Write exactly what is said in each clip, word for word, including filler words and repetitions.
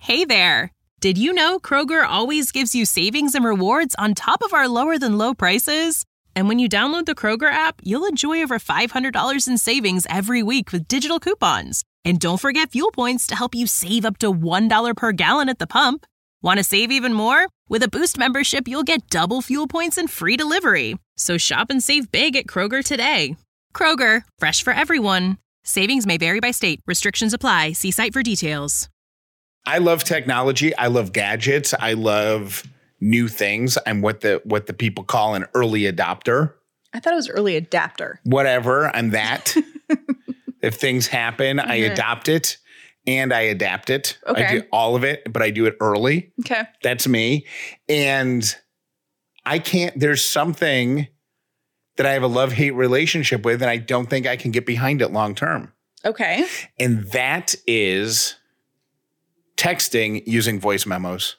Hey there! Did you know Kroger always gives you savings and rewards on top of our lower-than-low prices? And when you download the Kroger app, you'll enjoy over five hundred dollars in savings every week with digital coupons. And don't forget fuel points to help you save up to one dollar per gallon at the pump. Want to save even more? With a Boost membership, you'll get double fuel points and free delivery. So shop and save big at Kroger today. Kroger, fresh for everyone. Savings may vary by state. Restrictions apply. See site for details. I love technology. I love gadgets. I love new things. I'm what the what the people call an early adopter. I thought it was early adapter. Whatever. I'm that. If things happen, mm-hmm. I adopt it and I adapt it. Okay. I do all of it, but I do it early. Okay. That's me. And I can't, there's something that I have a love-hate relationship with, and I don't think I can get behind it long term. Okay. And that is texting using voice memos.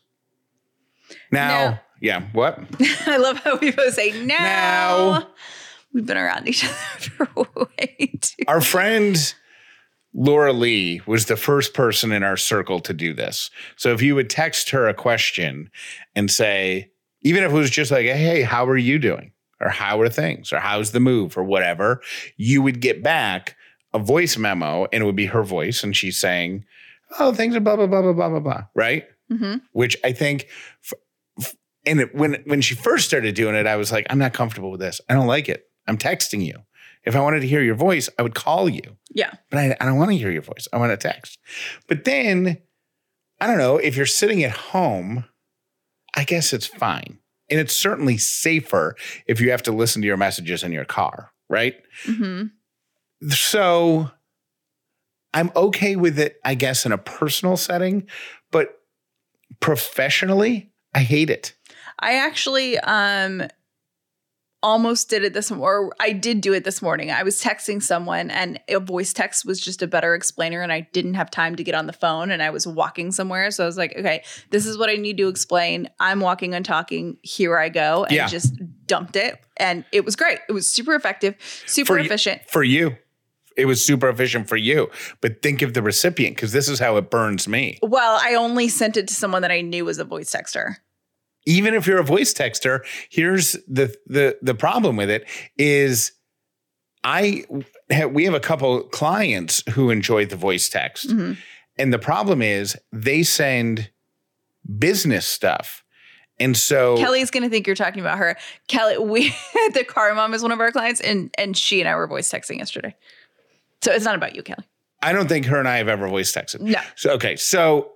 Now, no. yeah, what? I love how we both say now. Now. We've been around each other for way too Our friend Laura Lee was the first person in our circle to do this. So if you would text her a question and say, even if it was just like, hey, how are you doing? Or how are things? Or how's the move? Or whatever, you would get back a voice memo and it would be her voice. And she's saying, oh, things are blah, blah, blah, blah, blah, blah, blah. Right? Mm-hmm. Which I think, and it, when, when she first started doing it, I was like, I'm not comfortable with this. I don't like it. I'm texting you. If I wanted to hear your voice, I would call you. Yeah. But I, I don't want to hear your voice. I want to text. But then, I don't know, if you're sitting at home, I guess it's fine. And it's certainly safer if you have to listen to your messages in your car, right? Mm-hmm. So I'm okay with it, I guess, in a personal setting. But professionally, I hate it. I actually um, almost did it this morning, or I did do it this morning. I was texting someone and a voice text was just a better explainer and I didn't have time to get on the phone and I was walking somewhere. So I was like, okay, this is what I need to explain. I'm walking and talking. Here I go. And Yeah. just dumped it. And it was great. It was super effective, super For efficient. You, for you. It was super efficient for you. But think of the recipient, because this is how it burns me. Well, I only sent it to someone that I knew was a voice texter. Even if you're a voice texter, here's the the the problem with it is I have, we have a couple clients who enjoy the voice text. Mm-hmm. And the problem is they send business stuff. And so Kelly's going to think you're talking about her. Kelly, we the car mom is one of our clients and and she and I were voice texting yesterday. So it's not about you, Kelly. I don't think her and I have ever voice texted. No. So okay, so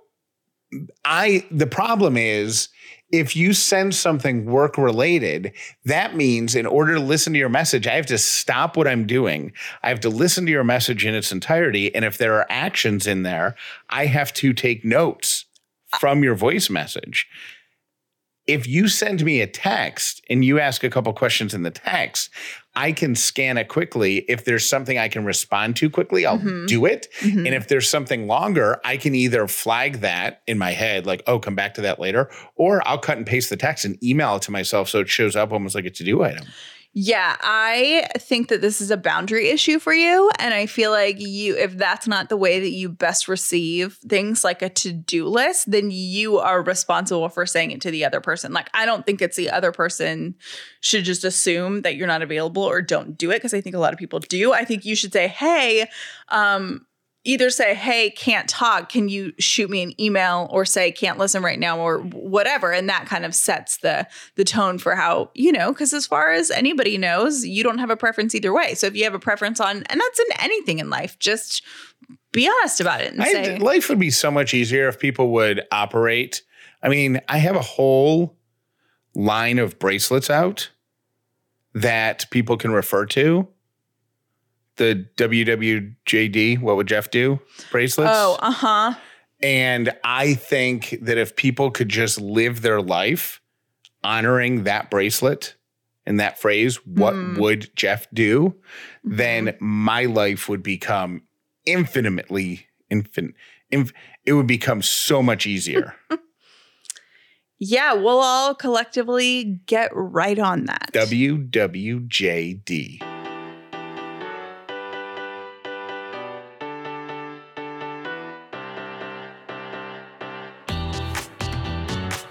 I the problem is if you send something work related, that means in order to listen to your message, I have to stop what I'm doing. I have to listen to your message in its entirety. And if there are actions in there, I have to take notes from your voice message. If you send me a text and you ask a couple questions in the text, I can scan it quickly. If there's something I can respond to quickly, I'll mm-hmm. do it. Mm-hmm. And if there's something longer, I can either flag that in my head, like, oh, come back to that later, or I'll cut and paste the text and email it to myself so it shows up almost like a to-do item. Yeah, I think that this is a boundary issue for you. And I feel like you, if that's not the way that you best receive things like a to-do list, then you are responsible for saying it to the other person. Like, I don't think it's the other person should just assume that you're not available or don't do it, because I think a lot of people do. I think you should say, hey, um, either say, hey, can't talk. Can you shoot me an email, or say can't listen right now, or whatever. And that kind of sets the the tone for how, you know, because as far as anybody knows, you don't have a preference either way. So if you have a preference on, and that's in anything in life, just be honest about it and I, say. Life would be so much easier if people would operate. I mean, I have a whole line of bracelets out that people can refer to. The W W J D, what would Jeff do? Bracelets. Oh, uh-huh. And I think that if people could just live their life honoring that bracelet and that phrase, what mm. would Jeff do? Mm-hmm. Then my life would become infinitely, infin, inf, it would become so much easier. Yeah, we'll all collectively get right on that. W W J D.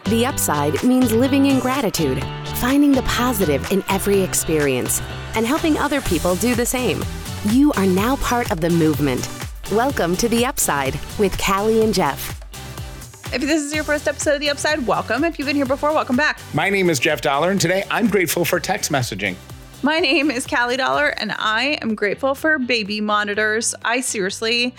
The Upside means living in gratitude, finding the positive in every experience, and helping other people do the same. You are now part of the movement. Welcome to The Upside with Callie and Jeff. If this is your first episode of The Upside, welcome. If you've been here before, welcome back. My name is Jeff Dollar, and today I'm grateful for text messaging. My name is Callie Dollar, and I am grateful for baby monitors. I seriously,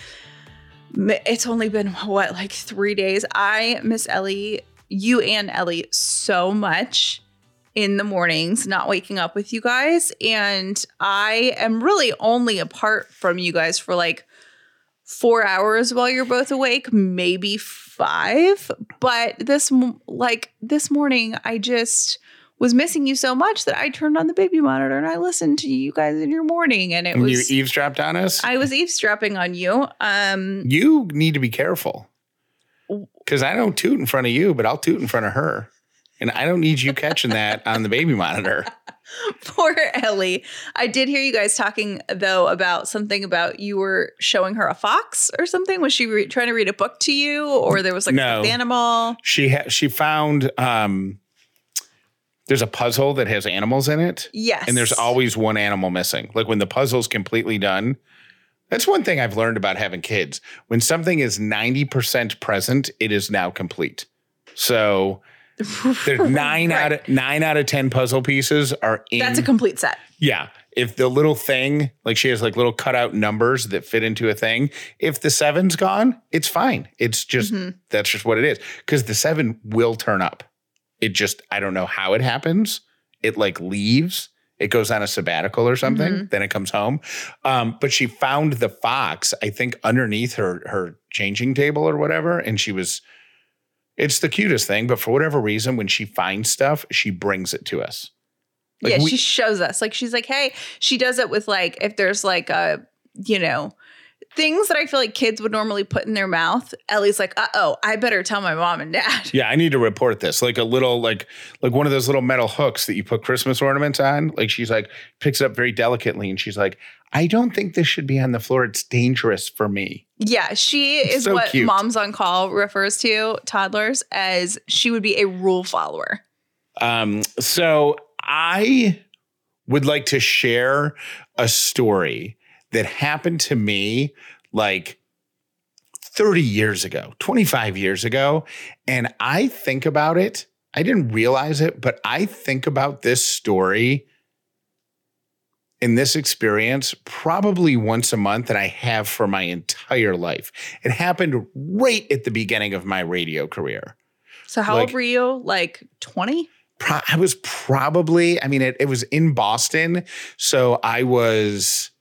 it's only been, what, like three days? I miss Ellie, you and Ellie, so much in the mornings, not waking up with you guys. And I am really only apart from you guys for like four hours while you're both awake, maybe five. But this, like this morning, I just was missing you so much that I turned on the baby monitor and I listened to you guys in your morning. And it and was you eavesdropped on us. I was eavesdropping on you. Um, you need to be careful because I don't toot in front of you, but I'll toot in front of her. And I don't need you catching that on the baby monitor. Poor Ellie. I did hear you guys talking, though, about something about you were showing her a fox or something. Was she re- trying to read a book to you, or there was like no. an animal? She ha- she found um, there's a puzzle that has animals in it. Yes. And there's always one animal missing. Like when the puzzle's completely done. That's one thing I've learned about having kids. When something is ninety percent present, it is now complete. So there's nine right. out of nine out of ten puzzle pieces are in. That's a complete set. Yeah. If the little thing, like she has like little cutout numbers that fit into a thing, if the seven's gone, it's fine. It's just, mm-hmm. that's just what it is. Because the seven will turn up. It just, I don't know how it happens. It like leaves. It goes on a sabbatical or something. Mm-hmm. Then it comes home. Um, but she found the fox, I think, underneath her her changing table or whatever. And she was, it's the cutest thing. But for whatever reason, when she finds stuff, she brings it to us. Like yeah, we, she shows us. Like, she's like, hey, she does it with like, if there's like a, you know, things that I feel like kids would normally put in their mouth. Ellie's like, uh-oh, I better tell my mom and dad. Yeah, I need to report this. Like a little, like, like one of those little metal hooks that you put Christmas ornaments on. Like she's like, picks it up very delicately. And she's like, I don't think this should be on the floor. It's dangerous for me. Yeah, she it's is so what cute. Moms on Call refers to toddlers as. She would be a rule follower. Um, so I would like to share a story that happened to me like thirty years ago, twenty-five years ago. And I think about it. I didn't realize it, but I think about this story in this experience probably once a month, and I have for my entire life. It happened right at the beginning of my radio career. So how like, old were you? Like twenty? Pro- I was probably, I mean, it, it was in Boston. So I was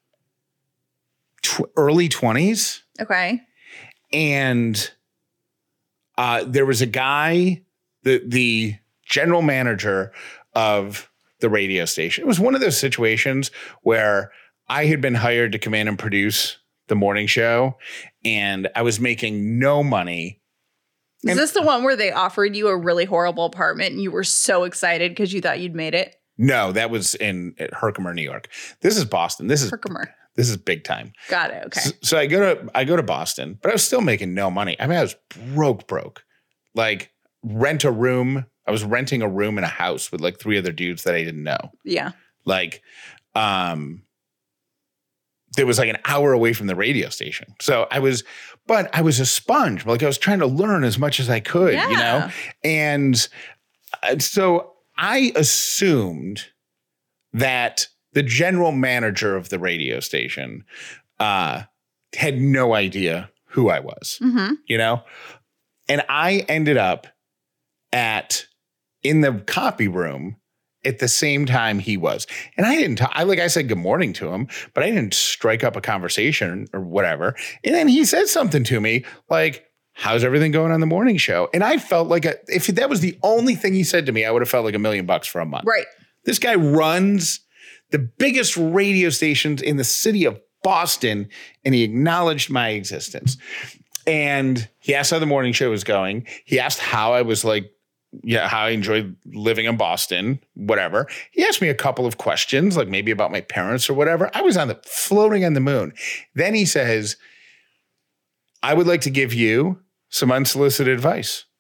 tw- early twenties. Okay. And uh, there was a guy, the the general manager of the radio station. It was one of those situations where I had been hired to come in and produce the morning show, and I was making no money. Is and, this the one where they offered you a really horrible apartment and you were so excited because you thought you'd made it? No, that was in at Herkimer, New York. This is Boston. This is Herkimer. This is big time. Got it. Okay. So, so I go to I go to Boston, but I was still making no money. I mean, I was broke, broke. Like rent a room. I was renting a room in a house with like three other dudes that I didn't know. Yeah. Like, um, it was like an hour away from the radio station. So I was, but I was a sponge. Like I was trying to learn as much as I could, yeah. you know? And so I assumed that the general manager of the radio station uh, had no idea who I was, mm-hmm. you know? And I ended up at, in the copy room at the same time he was. And I didn't talk, I like I said good morning to him, but I didn't strike up a conversation or whatever. And then he said something to me like, how's everything going on the morning show? And I felt like a, if that was the only thing he said to me, I would have felt like a million bucks for a month. Right. This guy runs the biggest radio stations in the city of Boston, and he acknowledged my existence. And he asked how the morning show was going. He asked how I was like, yeah, how I enjoyed living in Boston, whatever. He asked me a couple of questions, like maybe about my parents or whatever. I was on the floating on the moon. Then he says, I would like to give you some unsolicited advice.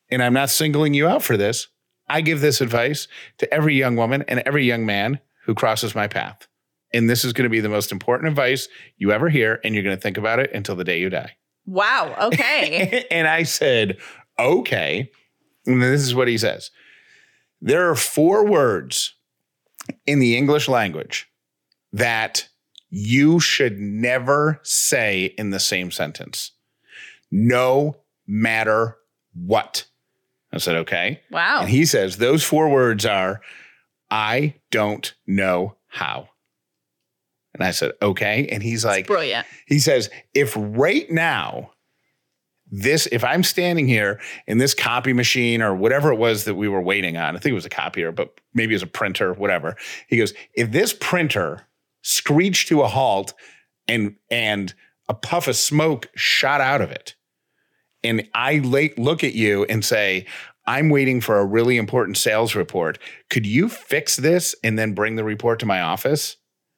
and I'm not singling you out for this, I give this advice to every young woman and every young man who crosses my path. And this is going to be the most important advice you ever hear, and you're going to think about it until the day you die. Wow. Okay. And I said, okay. And this is what he says. There are four words in the English language that you should never say in the same sentence. No matter what. I said, okay. Wow. And he says, those four words are, I don't know how. And I said, okay. And he's like, it's brilliant. He says, if right now, this, if I'm standing here in this copy machine or whatever it was that we were waiting on, I think it was a copier, but maybe it was a printer, whatever. He goes, if this printer screeched to a halt and, and a puff of smoke shot out of it, and I late look at you and say, I'm waiting for a really important sales report. Could you fix this and then bring the report to my office?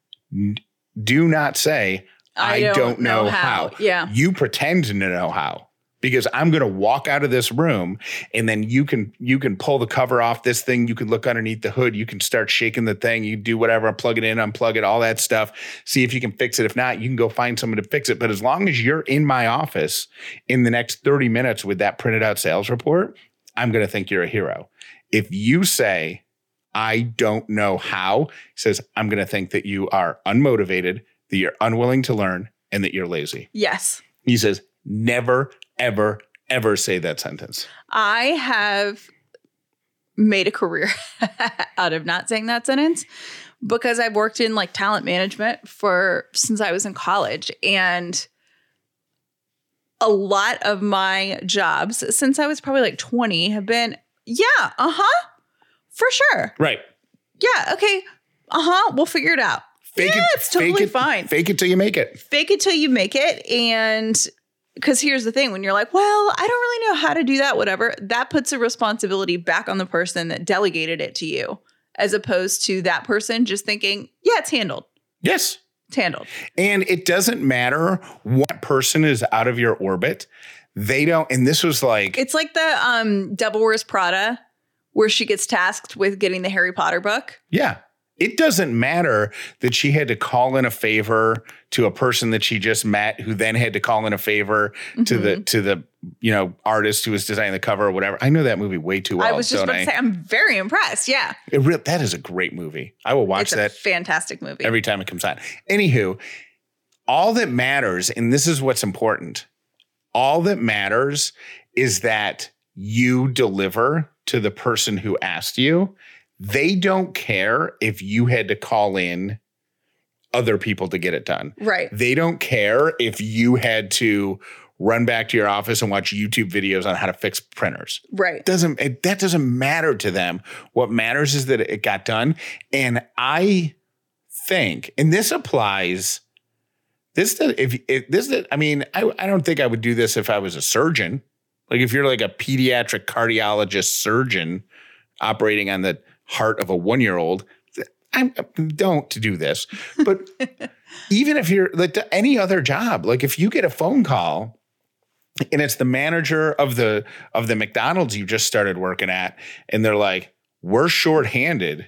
Do not say, I, I don't, don't know, know how. how. Yeah. You pretend to know how, because I'm going to walk out of this room and then you can, you can pull the cover off this thing. You can look underneath the hood. You can start shaking the thing. You do whatever, plug it in, unplug it, all that stuff. See if you can fix it. If not, you can go find someone to fix it. But as long as you're in my office in the next thirty minutes with that printed out sales report, I'm going to think you're a hero. If you say, I don't know how, he says, I'm going to think that you are unmotivated, that you're unwilling to learn, and that you're lazy. Yes. He says, never, ever, ever say that sentence. I have made a career out of not saying that sentence because I've worked in like talent management for since I was in college. And a lot of my jobs since I was probably like twenty have been, yeah, uh-huh, for sure. Right. Yeah, okay, uh-huh, we'll figure it out. Fake yeah, it, it's totally fake it, fine. Fake it till you make it. Fake it till you make it. And because here's the thing, when you're like, well, I don't really know how to do that, whatever, that puts a responsibility back on the person that delegated it to you, as opposed to that person just thinking, yeah, it's handled. Yes. It's handled. And it doesn't matter what person is out of your orbit. They don't. And this was like. It's like the um, Devil Wears Prada, where she gets tasked with getting the Harry Potter book. Yeah. It doesn't matter that she had to call in a favor to a person that she just met, who then had to call in a favor mm-hmm. to the to the you know artist who was designing the cover or whatever. I know that movie way too well. I was just about I? to say I'm very impressed. Yeah, it re- that is a great movie. I will watch it's a that. Fantastic movie every time it comes on. Anywho, all that matters, and this is what's important. All that matters is that you deliver to the person who asked you. They don't care if you had to call in other people to get it done. Right. They don't care if you had to run back to your office and watch YouTube videos on how to fix printers. Right. Doesn't it, that doesn't matter to them. What matters is that it got done. And I think, and this applies, this if, if this I mean, I, I don't think I would do this if I was a surgeon. Like if you're like a pediatric cardiologist surgeon operating on the heart of a one-year-old, I don't do this. But even if you're like any other job, like if you get a phone call and it's the manager of the of the McDonald's you just started working at, and they're like, we're shorthanded.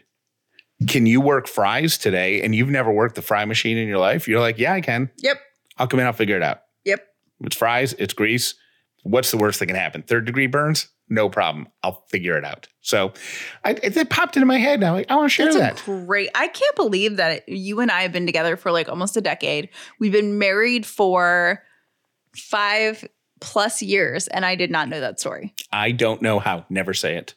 Can you work fries today? And you've never worked the fry machine in your life. You're like, yeah, I can. Yep. I'll come in. I'll figure it out. Yep. It's fries. It's grease. What's the worst that can happen? Third degree burns? No problem. I'll figure it out. So I, it, it popped into my head now. Like, I want to share That's that. A great. I can't believe that you and I have been together for like almost a decade. We've been married for five plus years, and I did not know that story. I don't know how. Never say it.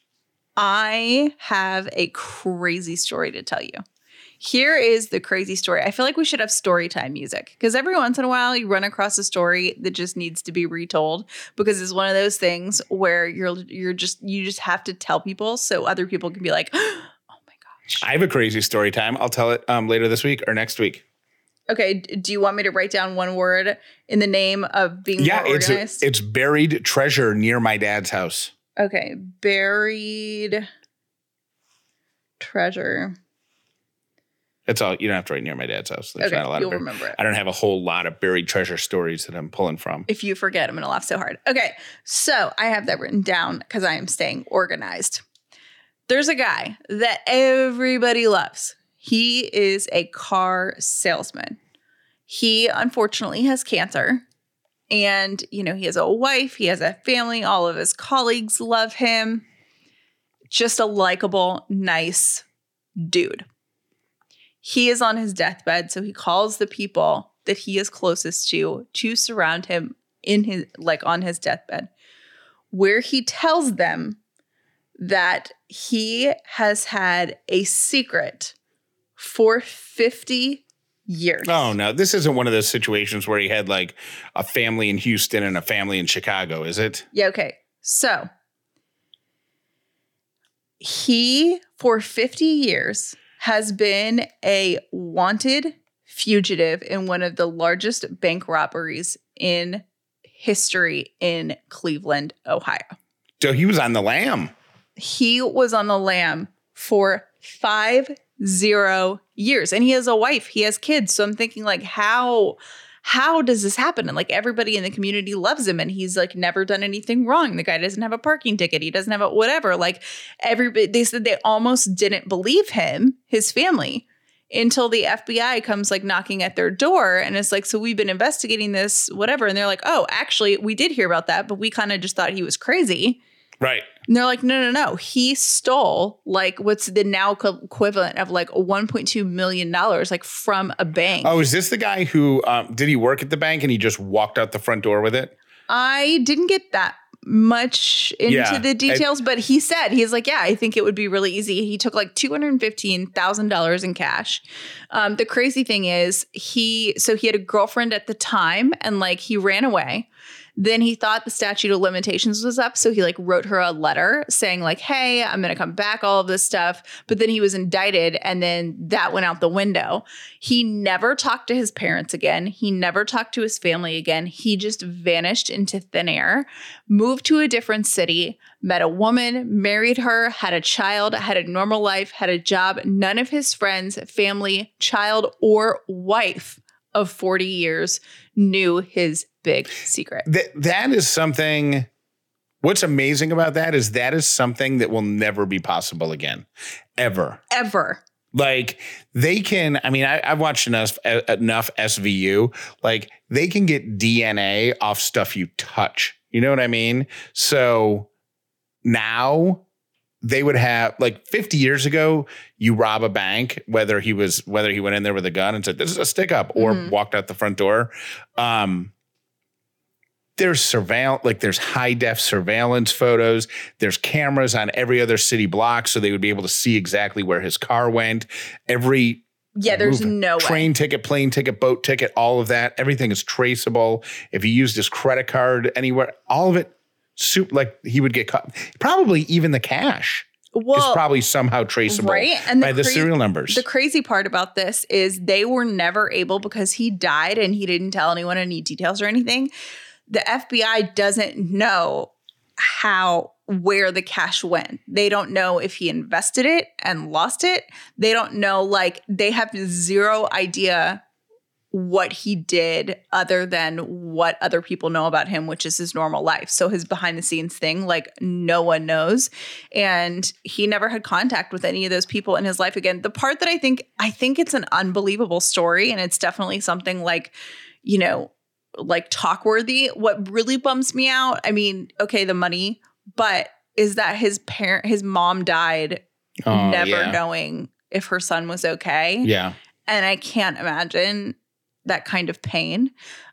I have a crazy story to tell you. Here is the crazy story. I feel like we should have story time music, because every once in a while you run across a story that just needs to be retold, because it's one of those things where you're you're just you just have to tell people so other people can be like, oh my gosh. I have a crazy story time. I'll tell it um, later this week or next week. Okay. Do you want me to write down one word in the name of being yeah, more it's organized? A, it's buried treasure near my dad's house. Okay. Buried treasure. That's all. You don't have to write near my dad's house. There's Okay, not a lot you'll of bur- remember it. I don't have a whole lot of buried treasure stories that I'm pulling from. If you forget, I'm going to laugh so hard. Okay, so I have that written down because I am staying organized. There's a guy that everybody loves. He is a car salesman. He unfortunately has cancer. And, you know, he has a wife, he has a family, all of his colleagues love him. Just a likable, nice dude. He is on his deathbed, so he calls the people that he is closest to to surround him in his like on his deathbed, where he tells them that he has had a secret for fifty years. Oh, no. This isn't one of those situations where he had like a family in Houston and a family in Chicago, is it? Yeah, okay. So he, for fifty years, has been a wanted fugitive in one of the largest bank robberies in history in Cleveland, Ohio. So he was on the lam. He was on the lam for five zero years, and he has a wife, he has kids. So I'm thinking, like, how how does this happen? And like everybody in the community loves him, and he's like never done anything wrong. The guy doesn't have a parking ticket, he doesn't have a whatever. Like everybody, they said they almost didn't believe him, his family, until the F B I comes like knocking at their door and it's like, so we've been investigating this, whatever. And they're like, oh, actually, we did hear about that, but we kind of just thought he was crazy. Right. And they're like, no, no, no. He stole like what's the now co- equivalent of like one point two million dollars, like from a bank. Oh, is this the guy who, um, did he work at the bank and he just walked out the front door with it? I didn't get that much into Yeah, the details, I, but he said, he's like, yeah, I think it would be really easy. He took like two hundred fifteen thousand dollars in cash. Um, the crazy thing is he, so he had a girlfriend at the time and like he ran away. Then he thought the statute of limitations was up. So he like wrote her a letter saying like, hey, I'm going to come back, all of this stuff. But then he was indicted and then that went out the window. He never talked to his parents again. He never talked to his family again. He just vanished into thin air, moved to a different city, met a woman, married her, had a child, had a normal life, had a job. None of his friends, family, child, or wife of forty years knew his big secret. That that is something. What's amazing about that is that is something that will never be possible again, ever, ever. Like they can. I mean, I, I've watched enough enough S V U. Like they can get D N A off stuff you touch. You know what I mean? So now they would have, like fifty years ago, you rob a bank, whether he was whether he went in there with a gun and said, this is a stick up, or mm-hmm. walked out the front door. Um, there's surveillance, like there's high def surveillance photos. There's cameras on every other city block. So they would be able to see exactly where his car went. Every Yeah, there's movement. no way. Train ticket, plane ticket, boat ticket, all of that. Everything is traceable. If he used his credit card anywhere, all of it. Soup, like he would get caught. Probably even the cash well, is probably somehow traceable right? and the by cra- the serial numbers. The crazy part about this is they were never able, because he died and he didn't tell anyone any details or anything. The F B I doesn't know how, where the cash went. They don't know if he invested it and lost it. They don't know, like they have zero idea what he did other than what other people know about him, which is his normal life. So his behind the scenes thing, like no one knows. And he never had contact with any of those people in his life again. The part that I think, I think it's an unbelievable story. And it's definitely something like, you know, like talk worthy. What really bums me out, I mean, okay, the money, but is that his parent, his mom died oh, never yeah. knowing if her son was okay. Yeah. And I can't imagine that kind of pain.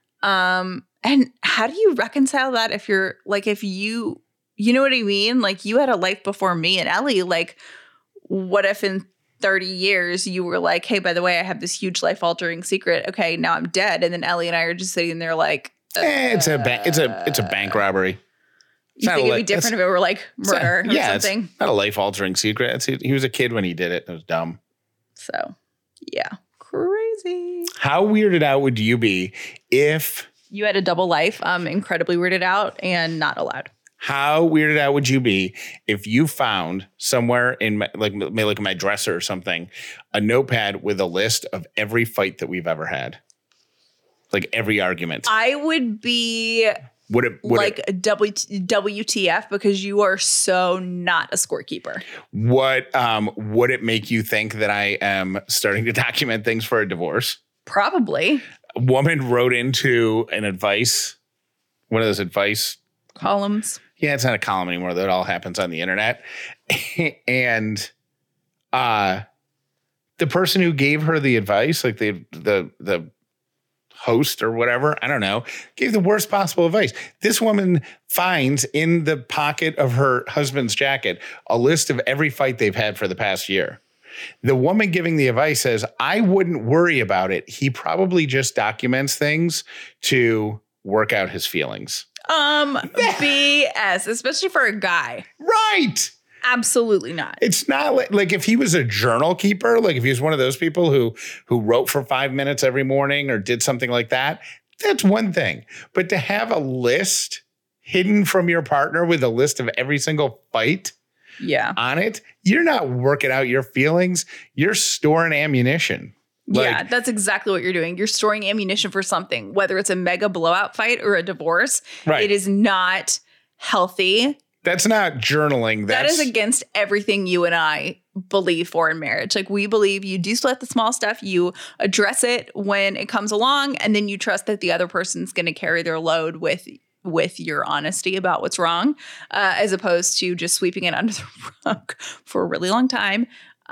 Um, and how do you reconcile that if you're like, if you, you know what I mean? Like you had a life before me and Ellie, like what if in thirty years you were like, hey, by the way, I have this huge life altering secret. Okay, now I'm dead. And then Ellie and I are just sitting there like, uh, eh, it's a ba- it's a, it's a bank robbery. It's you think it'd li- be different if it were like murder a, or yeah, something? It's not a life altering secret. It's, he was a kid when he did it. It was dumb. So yeah. Crazy. How weirded out would you be if you had a double life, um, incredibly weirded out and not allowed? How weirded out would you be if you found somewhere in my, like maybe like in my dresser or something, a notepad with a list of every fight that we've ever had, like every argument? I would be would it would like it, a W W T F because you are so not a scorekeeper. What um would it make you think that I am starting to document things for a divorce? Probably. A woman wrote into an advice, one of those advice columns. Yeah, it's not a column anymore. That all happens on the internet. And uh, the person who gave her the advice, like the the the host or whatever, I don't know, gave the worst possible advice. This woman finds in the pocket of her husband's jacket a list of every fight they've had for the past year. The woman giving the advice says, I wouldn't worry about it. He probably just documents things to work out his feelings. Um, B S, especially for a guy. Right. Absolutely not. It's not like, like if he was a journal keeper, like if he was one of those people who who wrote for five minutes every morning or did something like that, that's one thing. But to have a list hidden from your partner with a list of every single fight yeah. on it, you're not working out your feelings. You're storing ammunition. Like, yeah, that's exactly what you're doing. You're storing ammunition for something, whether it's a mega blowout fight or a divorce. Right. It is not healthy. That's not journaling. That's, that is against everything you and I believe for in marriage. Like, we believe you do split the small stuff, you address it when it comes along, and then you trust that the other person's going to carry their load with with your honesty about what's wrong, uh, as opposed to just sweeping it under the rug for a really long time.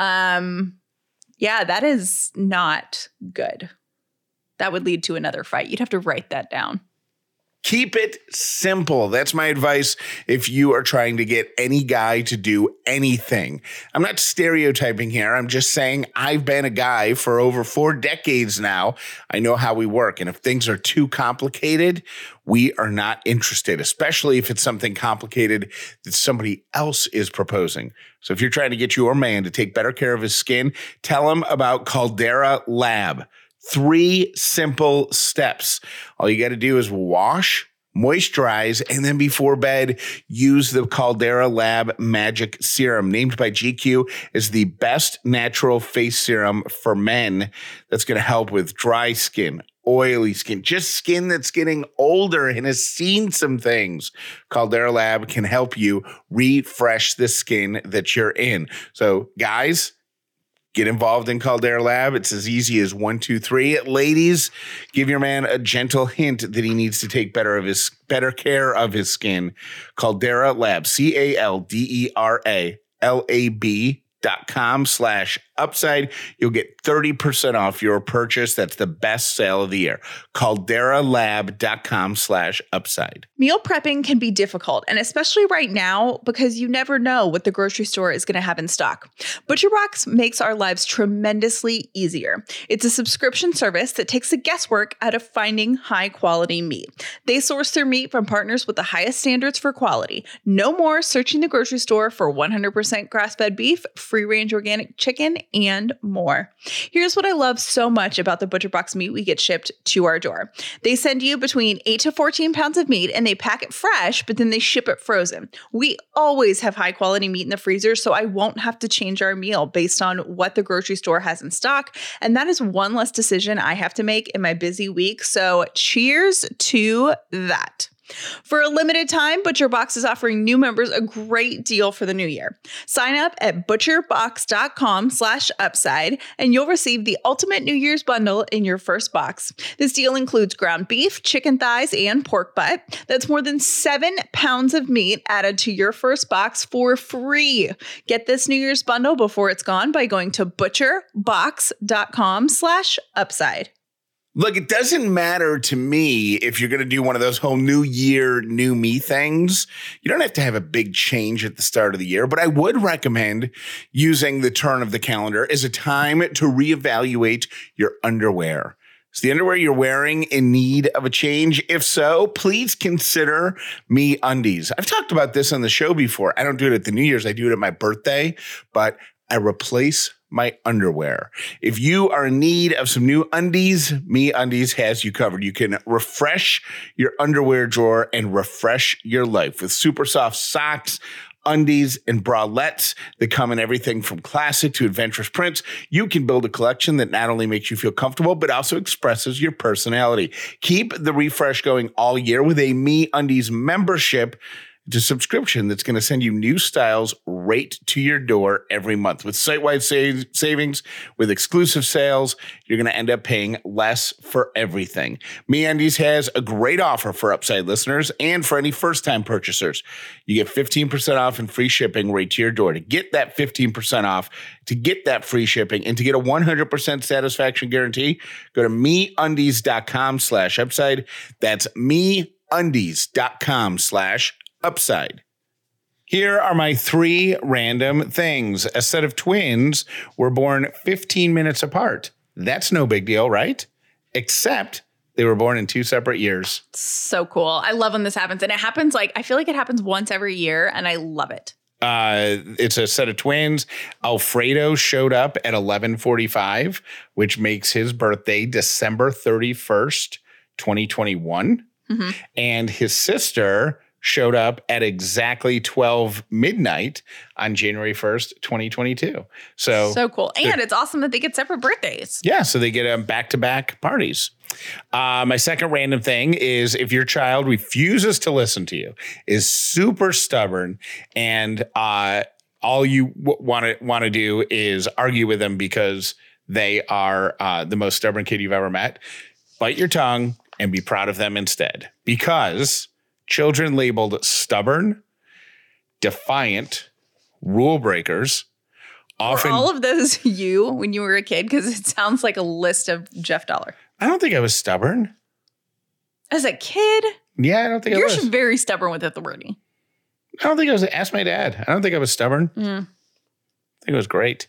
Um Yeah, that is not good. That would lead to another fight. You'd have to write that down. Keep it simple. That's my advice if you are trying to get any guy to do anything. I'm not stereotyping here. I'm just saying I've been a guy for over four decades now. I know how we work. And if things are too complicated, we are not interested, especially if it's something complicated that somebody else is proposing. So if you're trying to get your man to take better care of his skin, tell him about Caldera Lab. Three simple steps. All you got to do is wash, moisturize, and then before bed, use the Caldera Lab Magic Serum, named by G Q as the best natural face serum for men that's going to help with dry skin, oily skin, just skin that's getting older and has seen some things. Caldera Lab can help you refresh the skin that you're in. So, guys, get involved in Caldera Lab. It's as easy as one, two, three. Ladies, give your man a gentle hint that he needs to take better of his better care of his skin. Caldera Lab, C A L D E R A L A B dot com slash upside. You'll get thirty percent off your purchase. That's the best sale of the year. Caldera Lab dot com slash upside. Meal prepping can be difficult, and especially right now because you never know what the grocery store is going to have in stock. ButcherBox makes our lives tremendously easier. It's a subscription service that takes the guesswork out of finding high quality meat. They source their meat from partners with the highest standards for quality. No more searching the grocery store for one hundred percent grass-fed beef, free-range organic chicken, and more. Here's what I love so much about the ButcherBox meat we get shipped to our door. They send you between eight to fourteen pounds of meat and they pack it fresh, but then they ship it frozen. We always have high quality meat in the freezer, so I won't have to change our meal based on what the grocery store has in stock. And that is one less decision I have to make in my busy week. So cheers to that. For a limited time, ButcherBox is offering new members a great deal for the new year. Sign up at butcherbox.com slash upside and you'll receive the ultimate New Year's bundle in your first box. This deal includes ground beef, chicken thighs, and pork butt. That's more than seven pounds of meat added to your first box for free. Get this New Year's bundle before it's gone by going to butcherbox.com slash upside. Look, it doesn't matter to me if you're going to do one of those whole new year, new me things. You don't have to have a big change at the start of the year, but I would recommend using the turn of the calendar as a time to reevaluate your underwear. Is the underwear you're wearing in need of a change? If so, please consider MeUndies. I've talked about this on the show before. I don't do it at the New Year's. I do it at my birthday, but I replace my underwear. If you are in need of some new undies, MeUndies has you covered. You can refresh your underwear drawer and refresh your life with super soft socks, undies, and bralettes that come in everything from classic to adventurous prints. You can build a collection that not only makes you feel comfortable, but also expresses your personality. Keep the refresh going all year with a MeUndies membership. It's a subscription that's going to send you new styles right to your door every month. With site-wide save- savings, with exclusive sales, you're going to end up paying less for everything. MeUndies has a great offer for Upside listeners and for any first-time purchasers. You get fifteen percent off and free shipping right to your door. To get that fifteen percent off, to get that free shipping, and to get a one hundred percent satisfaction guarantee, go to MeUndies.com slash Upside. That's MeUndies.com slash Upside. Here are my three random things. A set of twins were born fifteen minutes apart. That's no big deal, right? Except they were born in two separate years. So cool. I love when this happens. And it happens like, I feel like it happens once every year, and I love it. Uh, it's a set of twins. Alfredo showed up at eleven forty-five, which makes his birthday December thirty-first, twenty twenty-one. Mm-hmm. And his sister showed up at exactly twelve midnight on January first, twenty twenty-two. So, so cool. And it's awesome that they get separate birthdays. Yeah. So they get um, back-to-back parties. Uh, my second random thing is if your child refuses to listen to you, is super stubborn, and uh, all you w- want to want to do is argue with them because they are uh, the most stubborn kid you've ever met, bite your tongue and be proud of them instead. Because children labeled stubborn, defiant, rule breakers, often. Were all of those you when you were a kid? Because it sounds like a list of Jeff Dollar. I don't think I was stubborn. As a kid? Yeah, I don't think You're I was. You're very stubborn with authority. I don't think I was. Ask my dad. I don't think I was stubborn. Mm. I think it was great.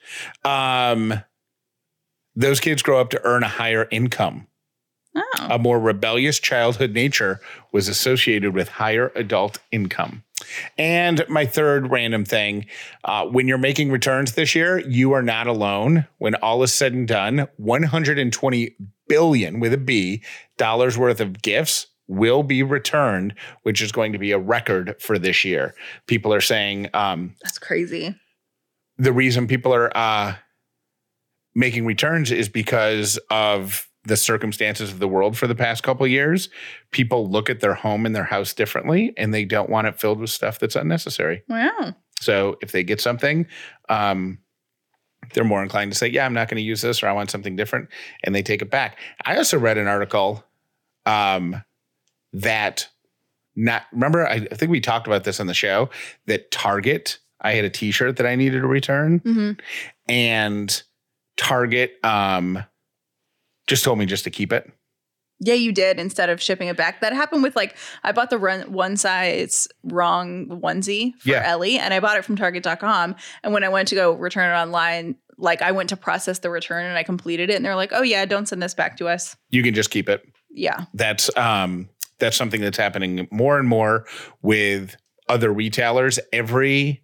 Um, those kids grow up to earn a higher income. Oh. A more rebellious childhood nature was associated with higher adult income. And my third random thing, uh, when you're making returns this year, you are not alone. When all is said and done, one hundred twenty billion with a B dollars worth of gifts will be returned, which is going to be a record for this year. People are saying um, that's crazy. The reason people are uh, making returns is because of the circumstances of the world for the past couple of years. People look at their home and their house differently, and they don't want it filled with stuff that's unnecessary. Wow. So if they get something, um, they're more inclined to say, yeah, I'm not going to use this, or I want something different, and they take it back. I also read an article um, that not, remember, I, I think we talked about this on the show, that Target, I had a t-shirt that I needed to return, mm-hmm. and Target, um, just told me just to keep it. Yeah, you did, instead of shipping it back. That happened with, like, I bought the run, one size wrong onesie for yeah. Ellie, and I bought it from Target dot com. And when I went to go return it online, like, I went to process the return and I completed it. And they're like, oh, yeah, don't send this back to us. You can just keep it. Yeah. That's um, that's something that's happening more and more with other retailers. Every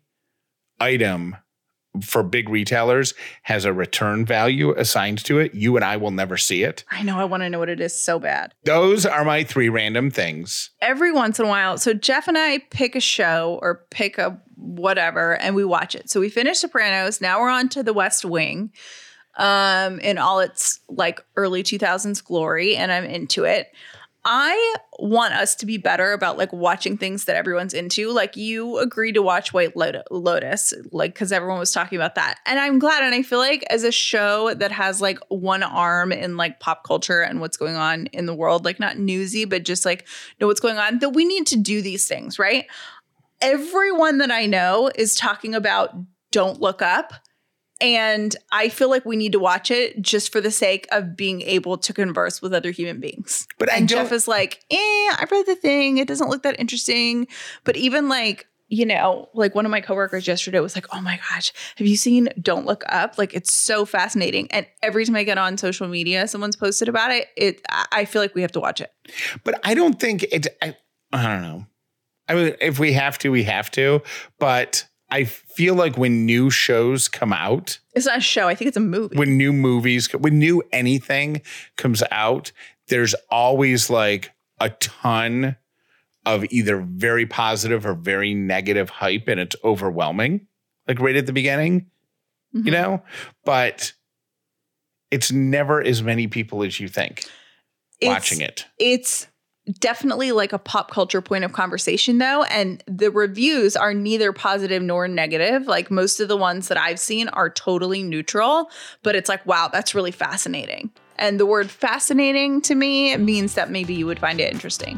item for big retailers has a return value assigned to it. You and I will never see it. I know. I want to know what it is so bad. Those are my three random things. Every once in a while. So Jeff and I pick a show or pick a whatever and we watch it. So we finished Sopranos. Now we're on to The West Wing um, in all its like early two thousands glory. And I'm into it. I want us to be better about like watching things that everyone's into. Like you agreed to watch White Lotus, like because everyone was talking about that. And I'm glad. And I feel like as a show that has like one arm in like pop culture and what's going on in the world, like not newsy, but just like know what's going on, that we need to do these things, right? Everyone that I know is talking about Don't Look Up. And I feel like we need to watch it just for the sake of being able to converse with other human beings. But I and don't- Jeff is like, eh, I read the thing. It doesn't look that interesting. But even like, you know, like one of my coworkers yesterday was like, oh my gosh, have you seen Don't Look Up? Like, it's so fascinating. And every time I get on social media, someone's posted about it. It, I feel like we have to watch it. But I don't think it's, I, I don't know. I mean, if we have to, we have to. But I feel like when new shows come out, it's not a show. I think it's a movie. When new movies, when new anything comes out, there's always like a ton of either very positive or very negative hype, and it's overwhelming, like right at the beginning, mm-hmm. you know, but it's never as many people as you think it's, watching it. It's definitely like a pop culture point of conversation, though. And the reviews are neither positive nor negative. Like most of the ones that I've seen are totally neutral, but it's like, wow, that's really fascinating. And the word fascinating to me means that maybe you would find it interesting.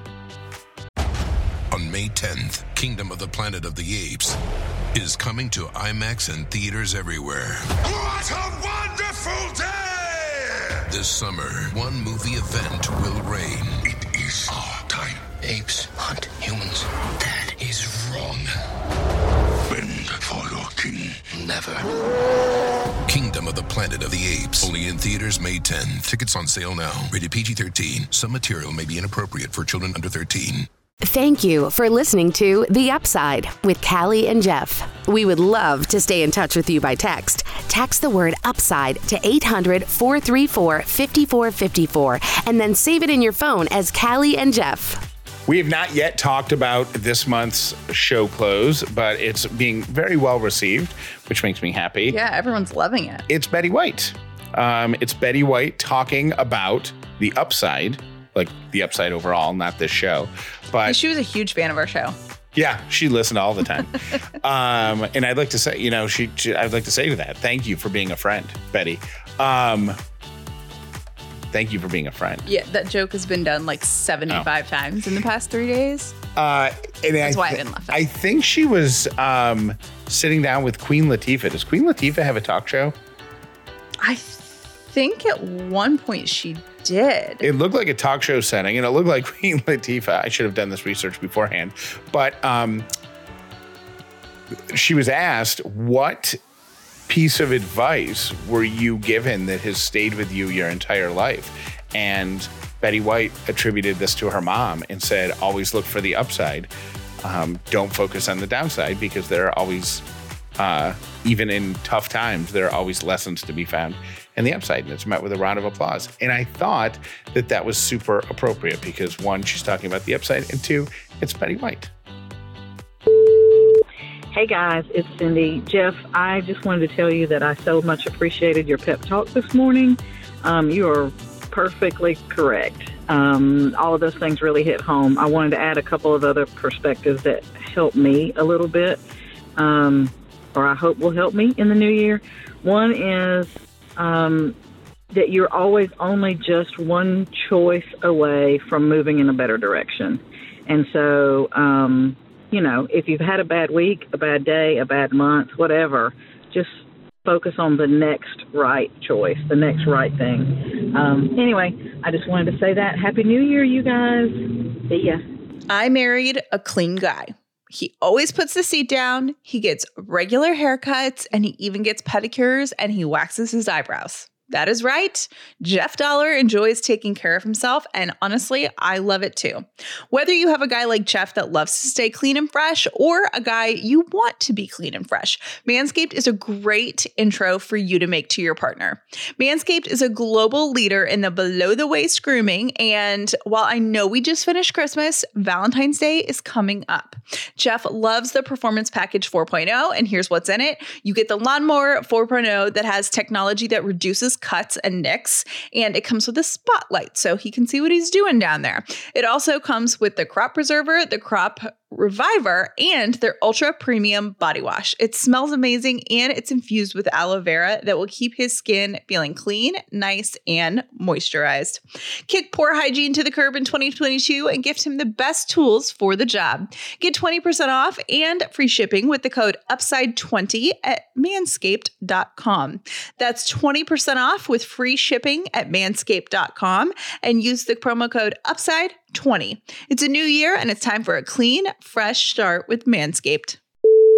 On May tenth, Kingdom of the Planet of the Apes is coming to IMAX and theaters everywhere. What a wonderful day! This summer, one movie event will reign. It is our time. Apes hunt humans. That is wrong. Bend for your king. Never. Kingdom of the Planet of the Apes. Only in theaters May tenth. Tickets on sale now. Rated P G thirteen. Some material may be inappropriate for children under thirteen. Thank you for listening to The Upside with Callie and Jeff. We would love to stay in touch with you by text. Text the word UPSIDE to eight hundred, four three four, five four five four and then save it in your phone as Callie and Jeff. We have not yet talked about this month's show close, but it's being very well received, which makes me happy. Yeah, everyone's loving it. It's Betty White. Um, it's Betty White talking about the upside, like the upside overall, not this show. But she was a huge fan of our show. Yeah, she listened all the time. um, and I'd like to say, you know, she, she, I'd like to say to that, thank you for being a friend, Betty. Um, thank you for being a friend. Yeah, that joke has been done like seventy-five oh. times in the past three days. Uh, and That's I why th- I didn't laugh. I think she was um, sitting down with Queen Latifah. Does Queen Latifah have a talk show? I think at one point she did. It looked like a talk show setting, and it looked like Queen Latifah. I should have done this research beforehand. But um, she was asked, what piece of advice were you given that has stayed with you your entire life? And Betty White attributed this to her mom and said, always look for the upside. Um, don't focus on the downside, because there are always, uh, even in tough times, there are always lessons to be found in the upside. And it's met with a round of applause. And I thought that that was super appropriate because, one, she's talking about the upside, and two, it's Betty White. Hey guys, it's Cindy. Jeff, I just wanted to tell you that I so much appreciated your pep talk this morning. Um, you are perfectly correct. Um, all of those things really hit home. I wanted to add a couple of other perspectives that helped me a little bit, um, or I hope will help me in the new year. One is um, that you're always only just one choice away from moving in a better direction. And so, um, you know, if you've had a bad week, a bad day, a bad month, whatever, just focus on the next right choice, the next right thing. Um, anyway, I just wanted to say that. Happy New Year, you guys. See ya. I married a clean guy. He always puts the seat down. He gets regular haircuts, and he even gets pedicures, and he waxes his eyebrows. That is right. Jeff Dollar enjoys taking care of himself, and honestly, I love it too. Whether you have a guy like Jeff that loves to stay clean and fresh, or a guy you want to be clean and fresh, Manscaped is a great intro for you to make to your partner. Manscaped is a global leader in the below-the-waist grooming, and while I know we just finished Christmas, Valentine's Day is coming up. Jeff loves the Performance Package four point oh, and here's what's in it. You get the Lawnmower four point oh that has technology that reduces cuts and nicks, and it comes with a spotlight so he can see what he's doing down there. It also comes with the Crop Preserver, the Crop Reviver, and their ultra premium body wash. It smells amazing, and it's infused with aloe vera that will keep his skin feeling clean, nice, and moisturized. Kick poor hygiene to the curb in twenty twenty-two and gift him the best tools for the job. Get twenty percent off and free shipping with the code upside twenty at manscaped dot com. That's twenty percent off with free shipping at manscaped dot com, and use the promo code upside twenty. It's a new year, and it's time for a clean, fresh start with Manscaped.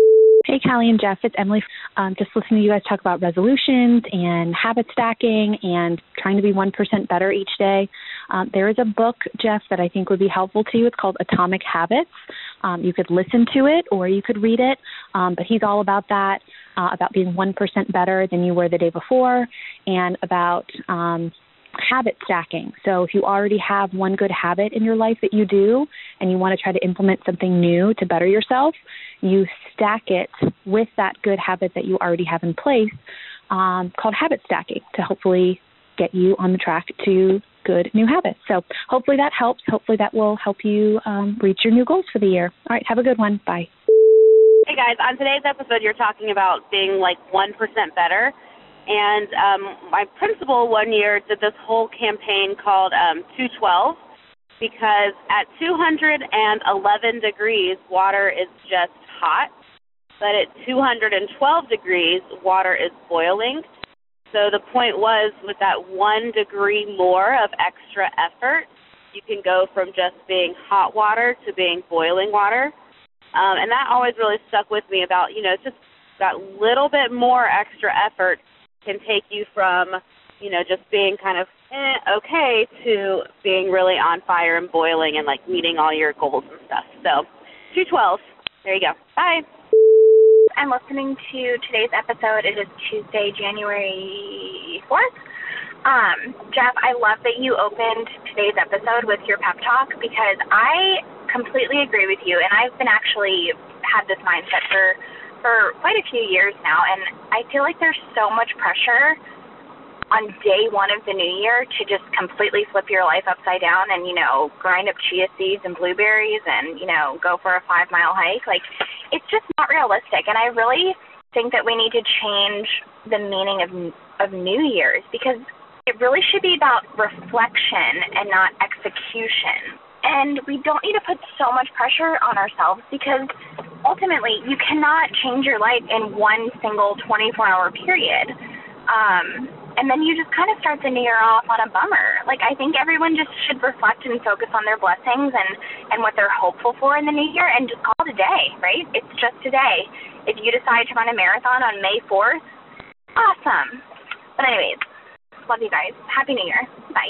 Hey, Callie and Jeff, it's Emily. Um, just listening to you guys talk about resolutions and habit stacking and trying to be one percent better each day. Um, there is a book, Jeff, that I think would be helpful to you. It's called Atomic Habits. Um, you could listen to it or you could read it, um, but he's all about that, uh, about being one percent better than you were the day before, and about um, habit stacking. So if you already have one good habit in your life that you do and you want to try to implement something new to better yourself, you stack it with that good habit that you already have in place, um, called habit stacking, to hopefully get you on the track to good new habits. So hopefully that helps. Hopefully that will help you um, reach your new goals for the year. All right, have a good one. Bye. Hey guys, on today's episode, you're talking about being like one percent better. And um, my principal one year did this whole campaign called um, two twelve, because at two hundred eleven degrees, water is just hot, but at two hundred twelve degrees, water is boiling. So the point was, with that one degree more of extra effort, you can go from just being hot water to being boiling water. Um, and that always really stuck with me about, you know, just that little bit more extra effort can take you from, you know, just being kind of eh, okay to being really on fire and boiling and, like, meeting all your goals and stuff. So, two twelve. There you go. Bye. I'm listening to today's episode. It is Tuesday, January fourth. Um, Jeff, I love that you opened today's episode with your pep talk, because I completely agree with you, and I've been actually had this mindset for for quite a few years now, and I feel like there's so much pressure on day one of the new year to just completely flip your life upside down and, you know, grind up chia seeds and blueberries and, you know, go for a five mile hike. Like, it's just not realistic. And I really think that we need to change the meaning of, of New Year's, because it really should be about reflection and not execution. And we don't need to put so much pressure on ourselves, because ultimately you cannot change your life in one single twenty-four hour period. Um, and then you just kind of start the new year off on a bummer. Like, I think everyone just should reflect and focus on their blessings and, and what they're hopeful for in the new year, and just call it a day, right? It's just a day. If you decide to run a marathon on May fourth, awesome. But anyways, love you guys. Happy New Year. Bye.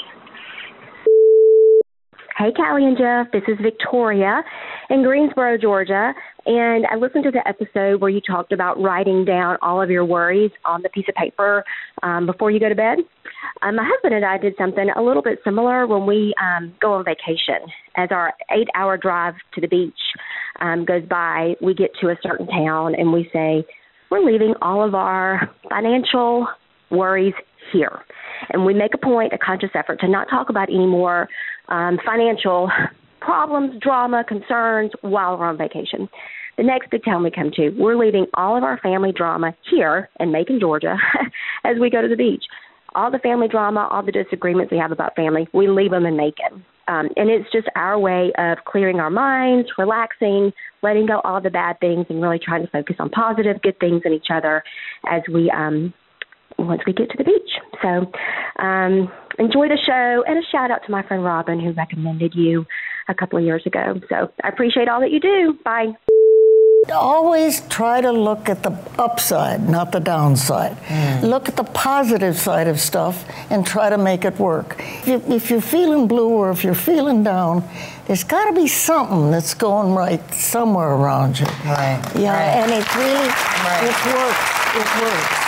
Hey, Callie and Jeff, this is Victoria in Greensboro, Georgia, and I listened to the episode where you talked about writing down all of your worries on the piece of paper um, before you go to bed. Um, my husband and I did something a little bit similar when we um, go on vacation. As our eight-hour drive to the beach um, goes by, we get to a certain town and we say, we're leaving all of our financial worries here. And we make a point, a conscious effort, to not talk about any more um, financial problems, drama, concerns while we're on vacation. The next big town we come to, we're leaving all of our family drama here in Macon, Georgia, as we go to the beach. All the family drama, all the disagreements we have about family, we leave them in Macon. Um, and it's just our way of clearing our minds, relaxing, letting go all the bad things, and really trying to focus on positive, good things in each other as we um, once we get to the beach. So um, enjoy the show, and a shout out to my friend Robin, who recommended you a couple of years ago. So I appreciate all that you do. Bye. Always try to look at the upside, not the downside. Mm. Look at the positive side of stuff and try to make it work. If, you, if you're feeling blue or if you're feeling down, there's got to be something that's going right somewhere around you. Right. Yeah, right. and it really, right. it works. It works.